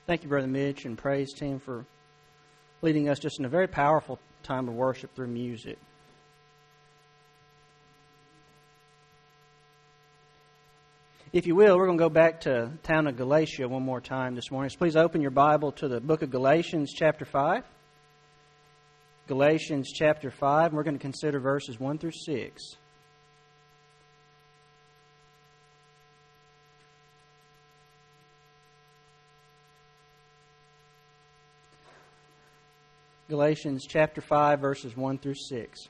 Thank you, Brother Mitch and praise team, for leading us just in a very powerful time of worship through music. If you will, we're going to go back to the town of Galatia one more time this morning. So please open your Bible to the book of Galatians chapter 5. Galatians chapter 5, and we're going to consider verses 1 through 6. Galatians chapter 5, verses 1 through 6.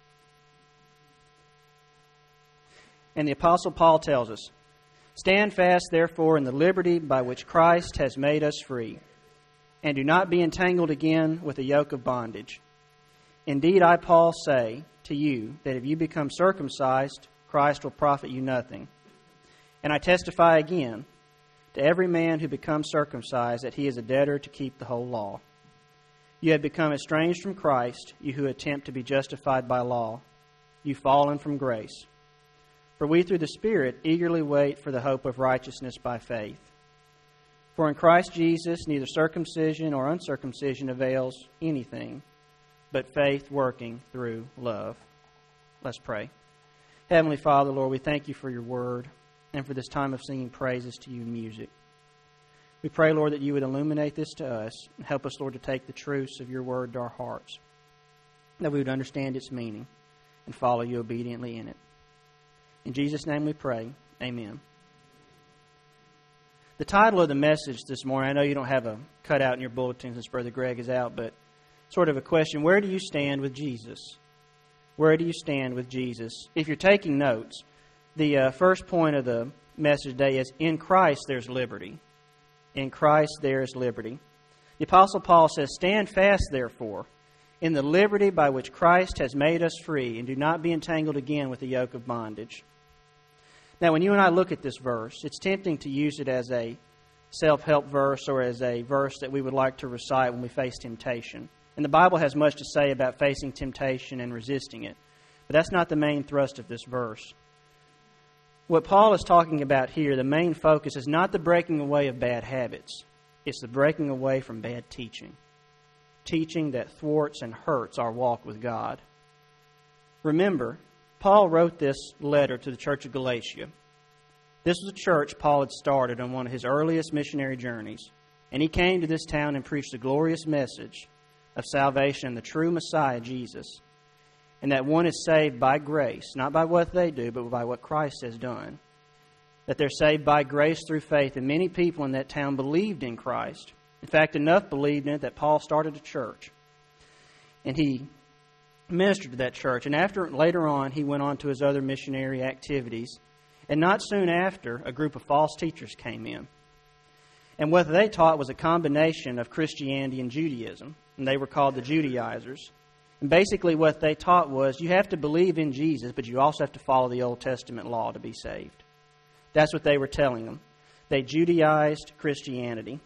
And the Apostle Paul tells us, "Stand fast, therefore, in the liberty by which Christ has made us free, and do not be entangled again with a yoke of bondage. Indeed, I, Paul, say to you that if you become circumcised, Christ will profit you nothing. And I testify again to every man who becomes circumcised that he is a debtor to keep the whole law. You have become estranged from Christ, you who attempt to be justified by law. You've fallen from grace. For we through the Spirit eagerly wait for the hope of righteousness by faith. For in Christ Jesus neither circumcision or uncircumcision avails anything, but faith working through love." Let's pray. Heavenly Father, Lord, we thank you for your word and for this time of singing praises to you in music. We pray, Lord, that you would illuminate this to us and help us, Lord, to take the truths of your word to our hearts, that we would understand its meaning and follow you obediently in it. In Jesus' name we pray. Amen. The title of the message this morning, I know you don't have a cutout in your bulletin since Brother Greg is out, but sort of a question: where do you stand with Jesus? Where do you stand with Jesus? If you're taking notes, the first point of the message today is, in Christ there's liberty. In Christ there is liberty. The Apostle Paul says, "Stand fast, therefore, in the liberty by which Christ has made us free, and do not be entangled again with the yoke of bondage." Now, when you and I look at this verse, it's tempting to use it as a self-help verse or as a verse that we would like to recite when we face temptation. And the Bible has much to say about facing temptation and resisting it. But that's not the main thrust of this verse. What Paul is talking about here, the main focus is not the breaking away of bad habits. It's the breaking away from bad teaching. Teaching that thwarts and hurts our walk with God. Remember, Paul wrote this letter to the church of Galatia. This was a church Paul had started on one of his earliest missionary journeys. And he came to this town and preached the glorious message of salvation and the true Messiah, Jesus. And that one is saved by grace, not by what they do, but by what Christ has done. That they're saved by grace through faith. And many people in that town believed in Christ. In fact, enough believed in it that Paul started a church. And he ministered to that church. And later on, he went on to his other missionary activities. And not soon after, a group of false teachers came in. And what they taught was a combination of Christianity and Judaism. And they were called the Judaizers. And basically what they taught was, you have to believe in Jesus, but you also have to follow the Old Testament law to be saved. That's what they were telling them. They Judaized Christianity.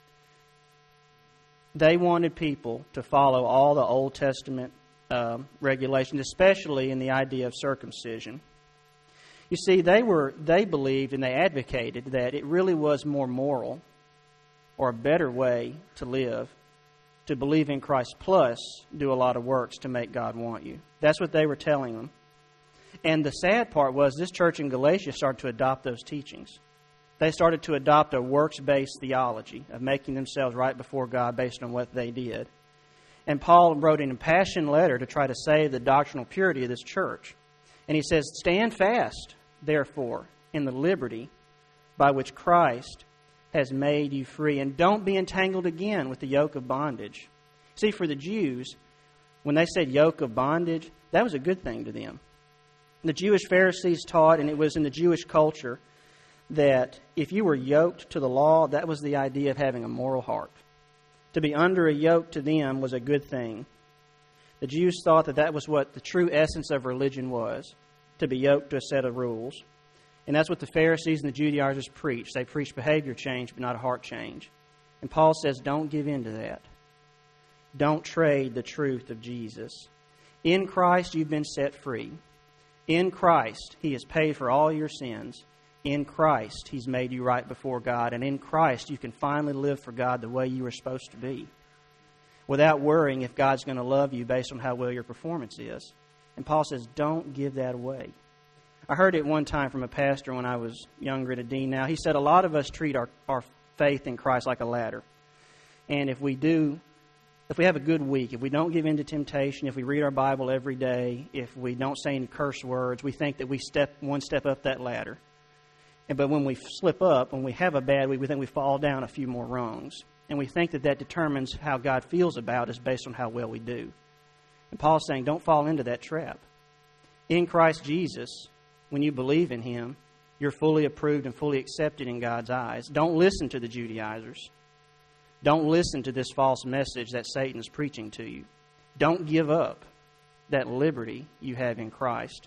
They wanted people to follow all the Old Testament regulations, especially in the idea of circumcision. You see, they believed and they advocated that it really was more moral or a better way to live to believe in Christ plus do a lot of works to make God want you. That's what they were telling them. And the sad part was this church in Galatia started to adopt those teachings. They started to adopt a works-based theology of making themselves right before God based on what they did. And Paul wrote an impassioned letter to try to save the doctrinal purity of this church. And he says, "Stand fast, therefore, in the liberty by which Christ has made you free, and don't be entangled again with the yoke of bondage." See, for the Jews, when they said yoke of bondage, that was a good thing to them. The Jewish Pharisees taught, and it was in the Jewish culture, that if you were yoked to the law, that was the idea of having a moral heart. To be under a yoke to them was a good thing. The Jews thought that that was what the true essence of religion was, to be yoked to a set of rules. And that's what the Pharisees and the Judaizers preached. They preached behavior change, but not a heart change. And Paul says, don't give in to that. Don't trade the truth of Jesus. In Christ, you've been set free. In Christ, He has paid for all your sins. In Christ, He's made you right before God. And in Christ, you can finally live for God the way you were supposed to be, without worrying if God's going to love you based on how well your performance is. And Paul says, don't give that away. I heard it one time from a pastor when I was younger at a dean now. He said a lot of us treat our faith in Christ like a ladder. And if we have a good week, if we don't give in to temptation, if we read our Bible every day, if we don't say any curse words, we think that we step one step up that ladder. But when we slip up, when we have a bad week, we think we fall down a few more rungs. And we think that determines how God feels about us based on how well we do. And Paul's saying, don't fall into that trap. In Christ Jesus, when you believe in Him, you're fully approved and fully accepted in God's eyes. Don't listen to the Judaizers. Don't listen to this false message that Satan's preaching to you. Don't give up that liberty you have in Christ.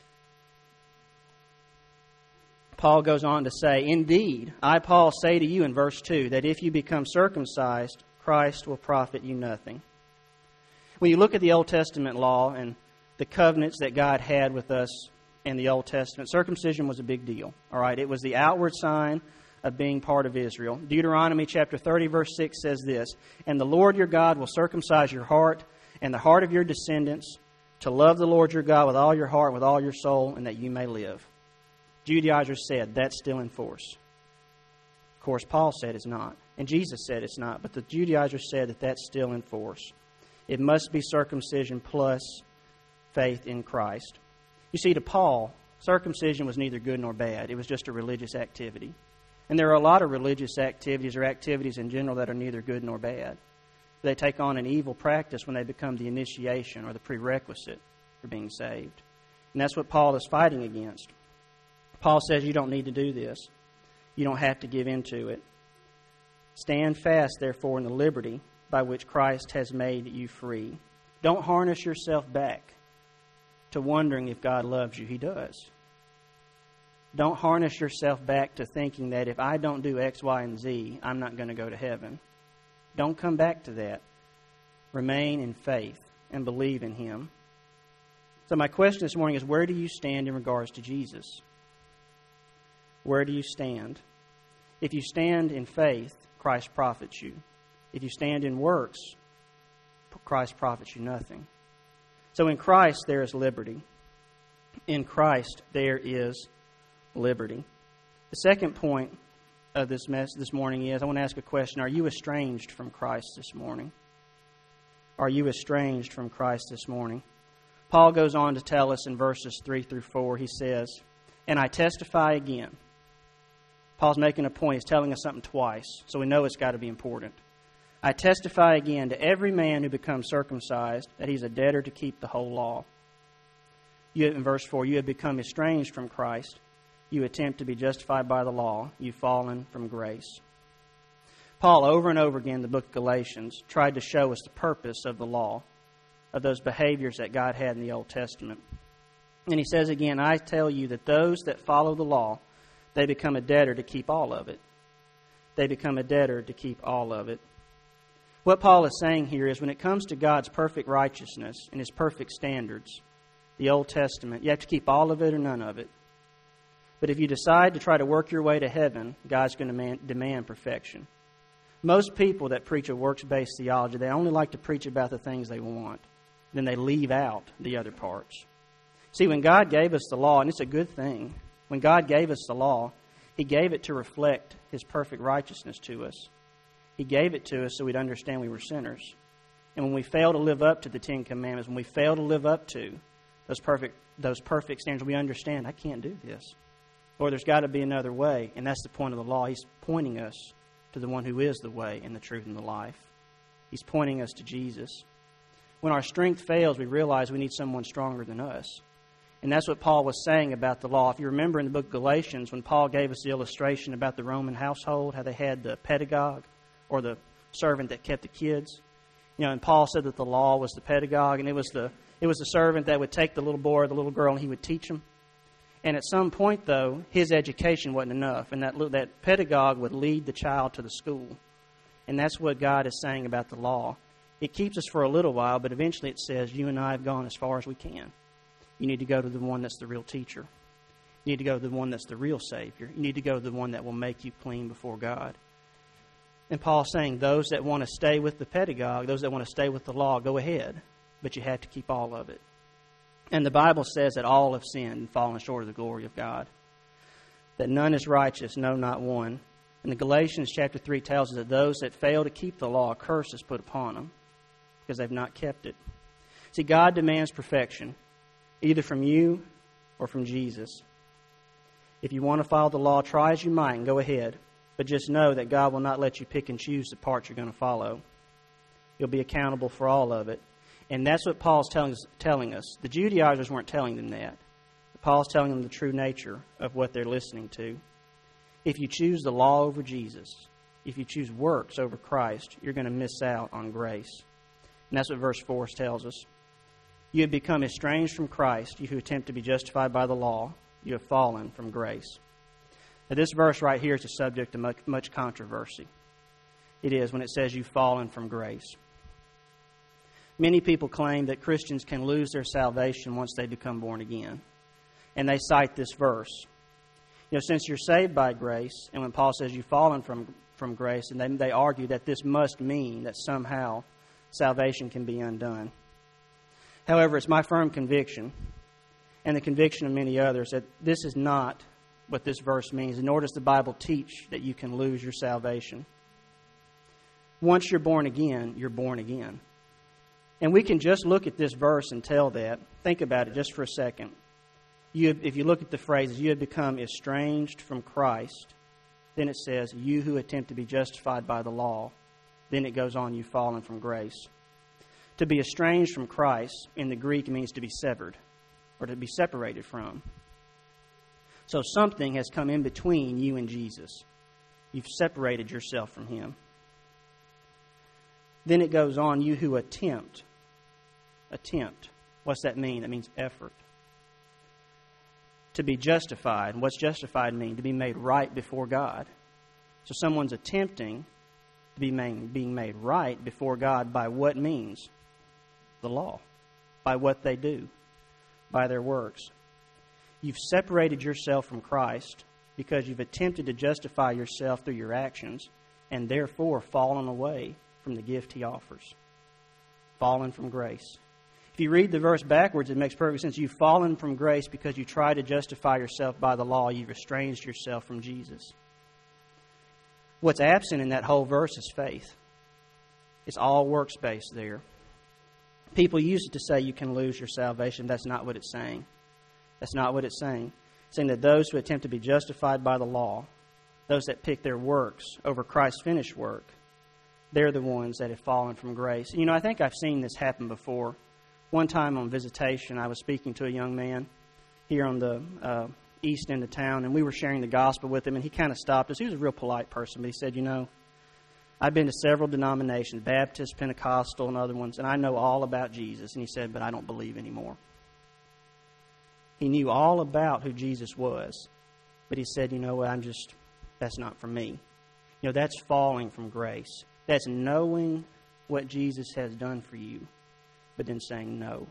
Paul goes on to say, indeed, I, Paul, say to you in verse 2, that if you become circumcised, Christ will profit you nothing. When you look at the Old Testament law and the covenants that God had with us in the Old Testament, circumcision was a big deal. All right, it was the outward sign of being part of Israel. Deuteronomy chapter 30, verse 6 says this, and the Lord your God will circumcise your heart and the heart of your descendants to love the Lord your God with all your heart, with all your soul, and that you may live. Judaizers said that's still in force. Of course, Paul said it's not, and Jesus said it's not, but the Judaizers said that that's still in force. It must be circumcision plus faith in Christ. You see, to Paul, circumcision was neither good nor bad. It was just a religious activity. And there are a lot of religious activities or activities in general that are neither good nor bad. They take on an evil practice when they become the initiation or the prerequisite for being saved. And that's what Paul is fighting against. Paul says you don't need to do this. You don't have to give in to it. Stand fast, therefore, in the liberty by which Christ has made you free. Don't harness yourself back to wondering if God loves you. He does. Don't harness yourself back to thinking that if I don't do X, Y, and Z, I'm not going to go to heaven. Don't come back to that. Remain in faith and believe in Him. So my question this morning is, where do you stand in regards to Jesus? Where do you stand? If you stand in faith, Christ profits you. If you stand in works, Christ profits you nothing. So in Christ there is liberty. In Christ there is liberty. The second point of this message this morning is, I want to ask a question. Are you estranged from Christ this morning? Are you estranged from Christ this morning? Paul goes on to tell us in verses 3 through 4, he says, and I testify again. Paul's making a point. He's telling us something twice, so we know it's got to be important. I testify again to every man who becomes circumcised that he's a debtor to keep the whole law. In verse 4, you have become estranged from Christ. You attempt to be justified by the law. You've fallen from grace. Paul, over and over again in the book of Galatians, tried to show us the purpose of the law, of those behaviors that God had in the Old Testament. And he says again, I tell you that those that follow the law, they become a debtor to keep all of it. They become a debtor to keep all of it. What Paul is saying here is when it comes to God's perfect righteousness and His perfect standards, the Old Testament, you have to keep all of it or none of it. But if you decide to try to work your way to heaven, God's going to demand perfection. Most people that preach a works-based theology, they only like to preach about the things they want. Then they leave out the other parts. See, when God gave us the law, and it's a good thing, when God gave us the law, He gave it to reflect His perfect righteousness to us. He gave it to us so we'd understand we were sinners. And when we fail to live up to the Ten Commandments, when we fail to live up to those perfect standards, we understand, I can't do this. Or there's got to be another way. And that's the point of the law. He's pointing us to the one who is the way and the truth and the life. He's pointing us to Jesus. When our strength fails, we realize we need someone stronger than us. And that's what Paul was saying about the law. If you remember in the book of Galatians, when Paul gave us the illustration about the Roman household, how they had the pedagogue, or the servant that kept the kids. And Paul said that the law was the pedagogue, and it was the servant that would take the little boy or the little girl, and he would teach them. And at some point, though, his education wasn't enough, and that pedagogue would lead the child to the school. And that's what God is saying about the law. It keeps us for a little while, but eventually it says, you and I have gone as far as we can. You need to go to the one that's the real teacher. You need to go to the one that's the real Savior. You need to go to the one that will make you clean before God. And Paul's saying those that want to stay with the pedagogue, those that want to stay with the law, go ahead. But you have to keep all of it. And the Bible says that all have sinned and fallen short of the glory of God. That none is righteous, no, not one. And the Galatians chapter 3 tells us that those that fail to keep the law, a curse is put upon them because they've not kept it. See, God demands perfection, either from you or from Jesus. If you want to follow the law, try as you might and go ahead. But just know that God will not let you pick and choose the parts you're going to follow. You'll be accountable for all of it. And that's what Paul's telling us. The Judaizers weren't telling them that. Paul's telling them the true nature of what they're listening to. If you choose the law over Jesus, if you choose works over Christ, you're going to miss out on grace. And that's what verse 4 tells us. You have become estranged from Christ, you who attempt to be justified by the law. You have fallen from grace. Now, this verse right here is a subject of much controversy. It is when it says you've fallen from grace. Many people claim that Christians can lose their salvation once they become born again. And they cite this verse. You know, since you're saved by grace, and when Paul says you've fallen from grace, and they argue that this must mean that somehow salvation can be undone. However, it's my firm conviction, and the conviction of many others, that this is not what this verse means, nor does the Bible teach that you can lose your salvation. Once you're born again, you're born again. And we can just look at this verse and tell that. Think about it just for a second. If you look at the phrases, you have become estranged from Christ. Then it says, you who attempt to be justified by the law. Then it goes on, you've fallen from grace. To be estranged from Christ in the Greek means to be severed or to be separated from. So something has come in between you and Jesus. You've separated yourself from Him. Then it goes on, you who attempt. Attempt. What's that mean? That means effort. To be justified. What's justified mean? To be made right before God. So someone's attempting to be being made right before God by what means? The law. By what they do. By their works. You've separated yourself from Christ because you've attempted to justify yourself through your actions and therefore fallen away from the gift He offers. Fallen from grace. If you read the verse backwards, it makes perfect sense. You've fallen from grace because you try to justify yourself by the law. You've estranged yourself from Jesus. What's absent in that whole verse is faith. It's all works-based there. People use it to say you can lose your salvation. That's not what it's saying. That's not what it's saying. It's saying that those who attempt to be justified by the law, those that pick their works over Christ's finished work, they're the ones that have fallen from grace. You know, I think I've seen this happen before. One time on visitation, I was speaking to a young man here on the east end of town, and we were sharing the gospel with him, and he kind of stopped us. He was a real polite person, but he said, you know, I've been to several denominations, Baptist, Pentecostal, and other ones, and I know all about Jesus. And he said, but I don't believe anymore. He knew all about who Jesus was, but he said, you know what, that's not for me. You know, that's falling from grace. That's knowing what Jesus has done for you, but then saying no.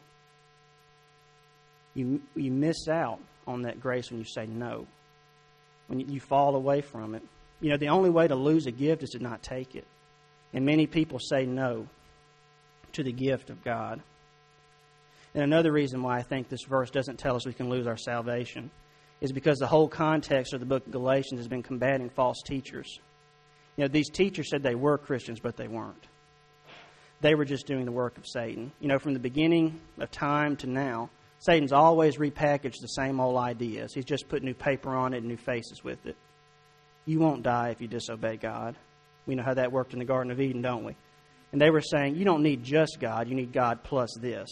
You miss out on that grace when you say no. When you fall away from it. You know, the only way to lose a gift is to not take it. And many people say no to the gift of God. And another reason why I think this verse doesn't tell us we can lose our salvation is because the whole context of the book of Galatians has been combating false teachers. You know, these teachers said they were Christians, but they weren't. They were just doing the work of Satan. You know, from the beginning of time to now, Satan's always repackaged the same old ideas. He's just put new paper on it and new faces with it. You won't die if you disobey God. We know how that worked in the Garden of Eden, don't we? And they were saying, you don't need just God, you need God plus this.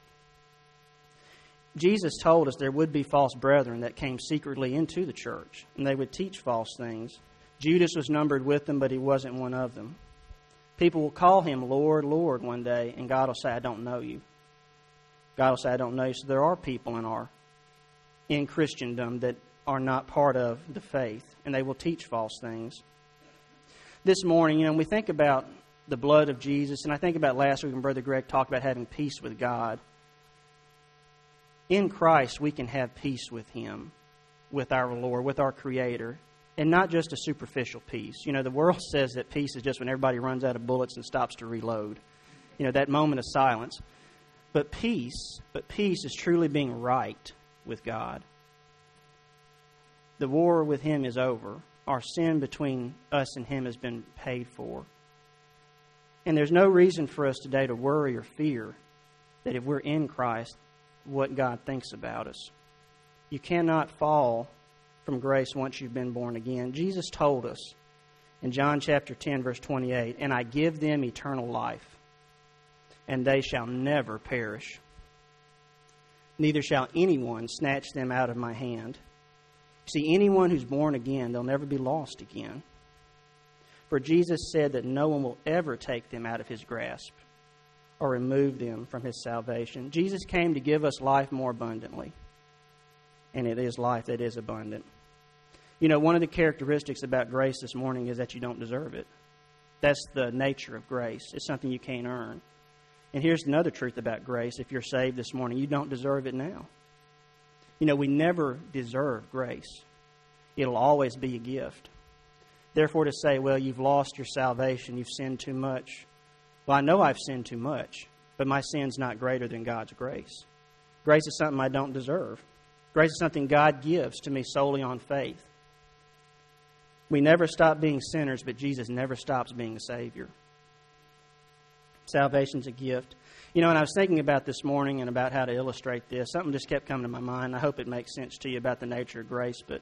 Jesus told us there would be false brethren that came secretly into the church, and they would teach false things. Judas was numbered with them, but he wasn't one of them. People will call him Lord, Lord one day, and God will say, I don't know you. God will say, I don't know you. So there are people in Christendom that are not part of the faith, and they will teach false things. This morning, you know, when we think about the blood of Jesus, and I think about last week when Brother Greg talked about having peace with God. In Christ, we can have peace with Him. with our Lord, with our Creator, and not just a superficial peace. You know, the world says that peace is just when everybody runs out of bullets and stops to reload. You know, that moment of silence. But peace is truly being right with God. The war with Him is over. Our sin between us and Him has been paid for. And there's no reason for us today to worry or fear that if we're in Christ, what God thinks about us. You cannot fall from grace once you've been born again. Jesus told us in John chapter 10, verse 28, "And I give them eternal life, and they shall never perish. Neither shall anyone snatch them out of my hand." See, anyone who's born again, they'll never be lost again. For Jesus said that no one will ever take them out of His grasp or remove them from His salvation. Jesus came to give us life more abundantly, and it is life that is abundant. You know, one of the characteristics about grace this morning is that you don't deserve it. That's the nature of grace. It's something you can't earn. And here's another truth about grace. If you're saved this morning, you don't deserve it now. You know, we never deserve grace. It'll always be a gift. Therefore, to say, well, you've lost your salvation, you've sinned too much. Well, I know I've sinned too much, but my sin's not greater than God's grace. Grace is something I don't deserve. Grace is something God gives to me solely on faith. We never stop being sinners, but Jesus never stops being a Savior. Salvation's a gift. You know, and I was thinking about this morning and about how to illustrate this. Something just kept coming to my mind. I hope it makes sense to you about the nature of grace. But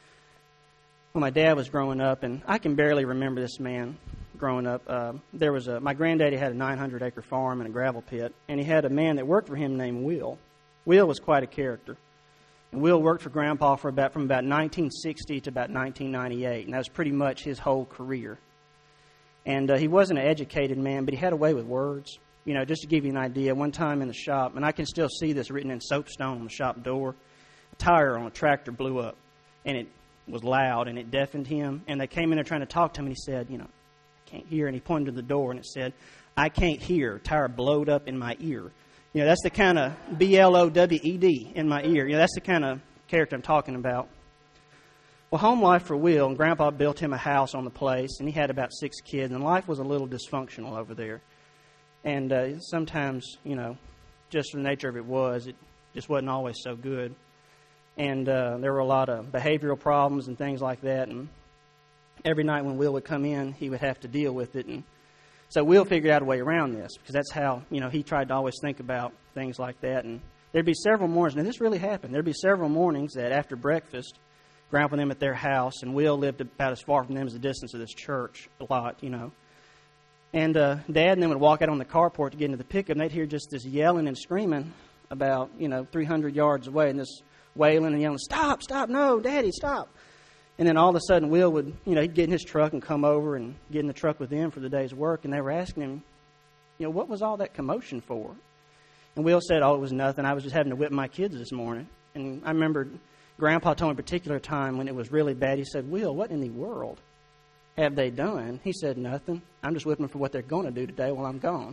when my dad was growing up, and I can barely remember this man growing up, my granddaddy had a 900-acre farm and a gravel pit, and he had a man that worked for him named Will. Will was quite a character. And Will worked for Grandpa from about 1960 to about 1998, and that was pretty much his whole career. And he wasn't an educated man, but he had a way with words. You know, just to give you an idea, one time in the shop, and I can still see this written in soapstone on the shop door, a tire on a tractor blew up, and it was loud, and it deafened him. And they came in there trying to talk to him, and he said, you know, I can't hear. And he pointed to the door, and it said, I can't hear. Tire blowed up in my ear. You know, that's the kind of B-L-O-W-E-D in my ear. You know, that's the kind of character I'm talking about. Well, home life for Will, and Grandpa built him a house on the place, and he had about 6 kids, and life was a little dysfunctional over there. And sometimes, you know, just the nature of it just wasn't always so good. And there were a lot of behavioral problems and things like that, and every night when Will would come in, he would have to deal with it. And so Will figured out a way around this, because that's how, you know, he tried to always think about things like that. And there'd be several mornings, and this really happened, there'd be several mornings that after breakfast, Grandpa and them at their house, and Will lived about as far from them as the distance of this church, a lot, you know. And Dad and them would walk out on the carport to get into the pickup, and they'd hear just this yelling and screaming about, 300 yards away, and this wailing and yelling, stop, no, Daddy, stop. And then all of a sudden, Will would, he'd get in his truck and come over and get in the truck with them for the day's work, and they were asking him, what was all that commotion for? And Will said, it was nothing. I was just having to whip my kids this morning. And I remember Grandpa told me a particular time when it was really bad, he said, Will, what in the world have they done? He said, nothing. I'm just whipping them for what they're going to do today while I'm gone.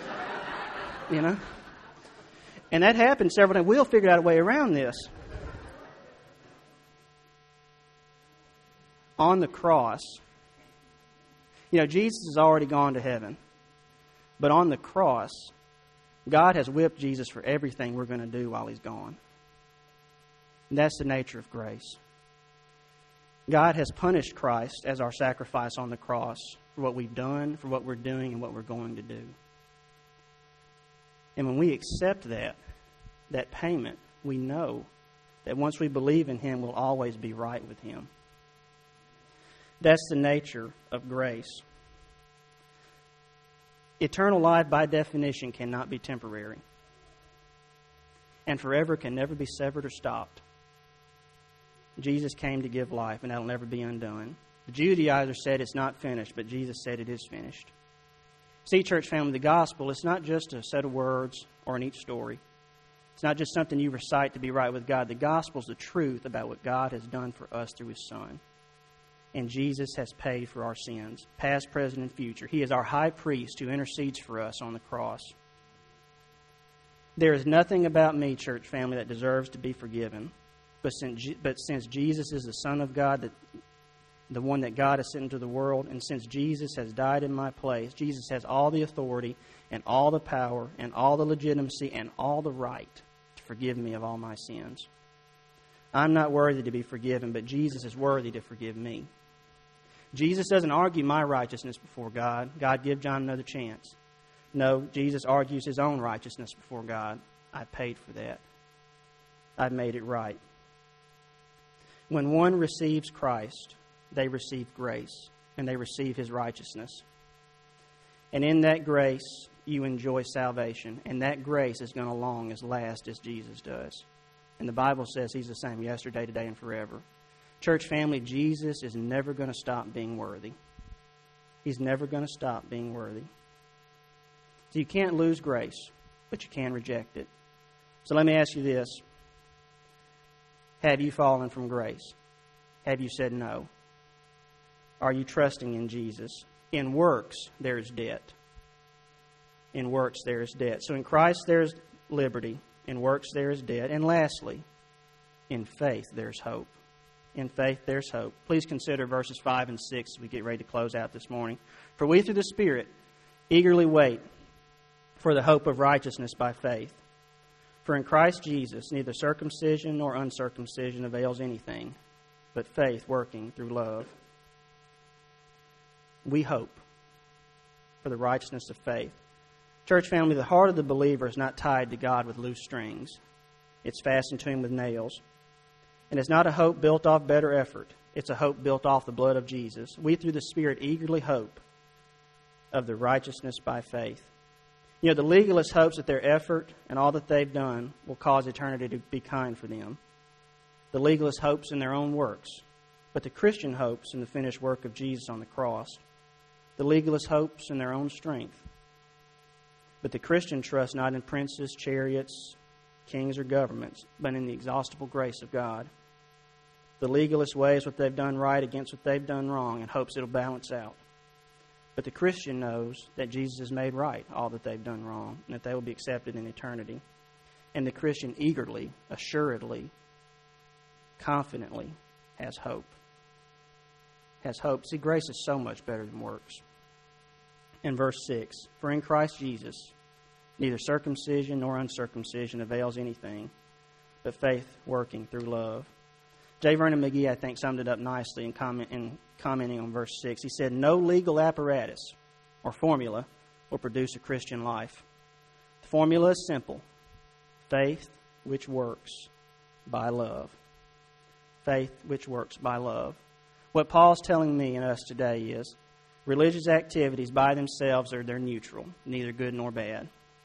And that happened several times. Will figured out a way around this. On the cross, Jesus has already gone to heaven. But on the cross, God has whipped Jesus for everything we're going to do while He's gone. And that's the nature of grace. God has punished Christ as our sacrifice on the cross for what we've done, for what we're doing, and what we're going to do. And when we accept that payment, we know that once we believe in Him, we'll always be right with Him. That's the nature of grace. Eternal life, by definition, cannot be temporary. And forever can never be severed or stopped. Jesus came to give life, and that'll never be undone. The Judaizers said it's not finished, but Jesus said it is finished. See, church family, the gospel, it's not just a set of words or a neat story. It's not just something you recite to be right with God. The gospel is the truth about what God has done for us through His Son. And Jesus has paid for our sins, past, present, and future. He is our high priest who intercedes for us on the cross. There is nothing about me, church family, that deserves to be forgiven. But since Jesus is the Son of God, the one that God has sent into the world, and since Jesus has died in my place, Jesus has all the authority and all the power and all the legitimacy and all the right to forgive me of all my sins. I'm not worthy to be forgiven, but Jesus is worthy to forgive me. Jesus doesn't argue my righteousness before God. God, give John another chance. No, Jesus argues his own righteousness before God. I paid for that. I've made it right. When one receives Christ, they receive grace, and they receive his righteousness. And in that grace, you enjoy salvation, and that grace is going to last as Jesus does. And the Bible says he's the same yesterday, today, and forever. Church family, Jesus is never going to stop being worthy. He's never going to stop being worthy. So you can't lose grace, but you can reject it. So let me ask you this. Have you fallen from grace? Have you said no? Are you trusting in Jesus? In works, there is debt. In works, there is debt. So in Christ, there is liberty. In works, there is debt. And lastly, in faith, there's hope. In faith, there's hope. Please consider verses 5 and 6 as we get ready to close out this morning. For we, through the Spirit, eagerly wait for the hope of righteousness by faith. For in Christ Jesus, neither circumcision nor uncircumcision avails anything, but faith working through love. We hope for the righteousness of faith. Church family, the heart of the believer is not tied to God with loose strings. It's fastened to him with nails. And it's not a hope built off better effort. It's a hope built off the blood of Jesus. We, through the Spirit, eagerly hope of the righteousness by faith. You know, the legalist hopes that their effort and all that they've done will cause eternity to be kind for them. The legalist hopes in their own works, but the Christian hopes in the finished work of Jesus on the cross. The legalist hopes in their own strength, but the Christian trusts not in princes, chariots, kings, or governments, but in the exhaustible grace of God. The legalist weighs what they've done right against what they've done wrong and hopes it'll balance out. But the Christian knows that Jesus has made right all that they've done wrong and that they will be accepted in eternity. And the Christian eagerly, assuredly, confidently has hope. Has hope. See, grace is so much better than works. In verse 6, for in Christ Jesus, neither circumcision nor uncircumcision avails anything, but faith working through love. J. Vernon McGee, I think, summed it up nicely in commenting on verse 6. He said, no legal apparatus or formula will produce a Christian life. The formula is simple. Faith which works by love. Faith which works by love. What Paul's telling me and us today is religious activities by themselves they're neutral, neither good nor bad.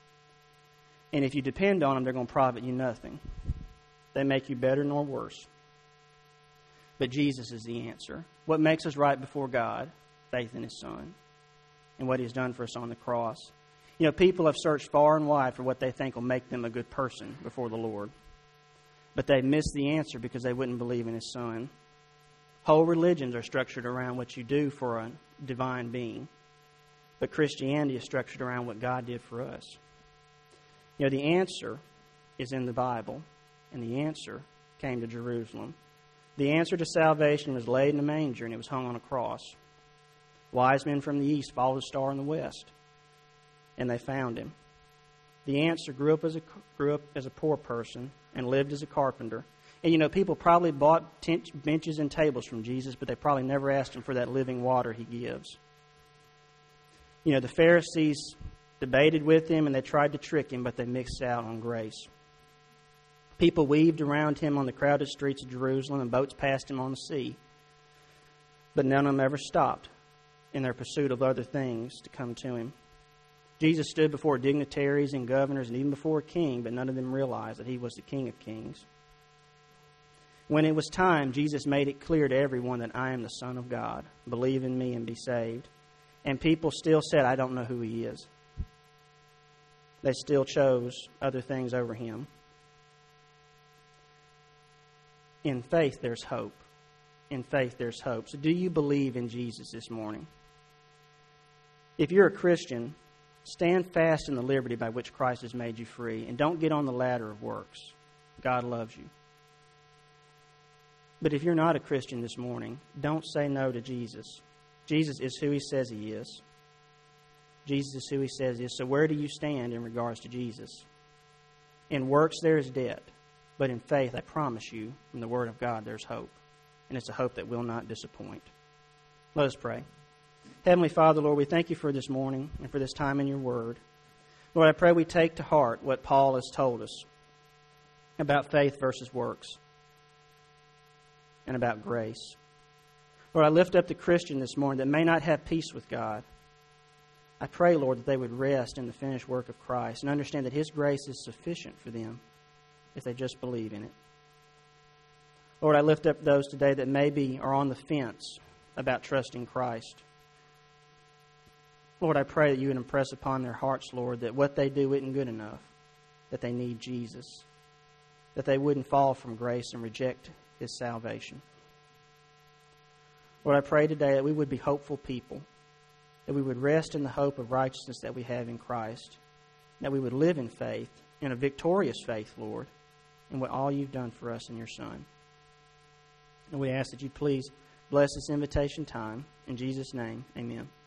And if you depend on them, they're going to profit you nothing. They make you better nor worse. But Jesus is the answer. What makes us right before God? Faith in His Son and what He's done for us on the cross. You know, people have searched far and wide for what they think will make them a good person before the Lord. But they've missed the answer because they wouldn't believe in His Son. Whole religions are structured around what you do for a divine being. But Christianity is structured around what God did for us. You know, the answer is in the Bible, and the answer came to Jerusalem. The answer to salvation was laid in a manger, and it was hung on a cross. Wise men from the east followed a star in the west, and they found Him. The answer grew up as a poor person and lived as a carpenter. And, you know, people probably bought benches and tables from Jesus, but they probably never asked Him for that living water He gives. You know, the Pharisees debated with Him, and they tried to trick Him, but they missed out on grace. People weaved around Him on the crowded streets of Jerusalem, and boats passed Him on the sea. But none of them ever stopped in their pursuit of other things to come to Him. Jesus stood before dignitaries and governors and even before a king, but none of them realized that He was the King of Kings. When it was time, Jesus made it clear to everyone that I am the Son of God. Believe in me and be saved. And people still said, I don't know who He is. They still chose other things over Him. In faith, there's hope. In faith, there's hope. So do you believe in Jesus this morning? If you're a Christian, stand fast in the liberty by which Christ has made you free, and don't get on the ladder of works. God loves you. But if you're not a Christian this morning, don't say no to Jesus. Jesus is who He says He is. Jesus is who He says He is. So where do you stand in regards to Jesus? In works there is debt, but in faith, I promise you, from the Word of God, there's hope. And it's a hope that will not disappoint. Let us pray. Heavenly Father, Lord, we thank You for this morning and for this time in Your Word. Lord, I pray we take to heart what Paul has told us about faith versus works and about grace. Lord, I lift up the Christian this morning that may not have peace with God. I pray, Lord, that they would rest in the finished work of Christ and understand that His grace is sufficient for them if they just believe in it. Lord, I lift up those today that maybe are on the fence about trusting Christ. Lord, I pray that You would impress upon their hearts, Lord, that what they do isn't good enough, that they need Jesus, that they wouldn't fall from grace and reject His salvation. Lord, I pray today that we would be hopeful people, that we would rest in the hope of righteousness that we have in Christ, that we would live in faith, in a victorious faith, Lord, in what all You've done for us in Your Son. And we ask that You please bless this invitation time. In Jesus' name, amen.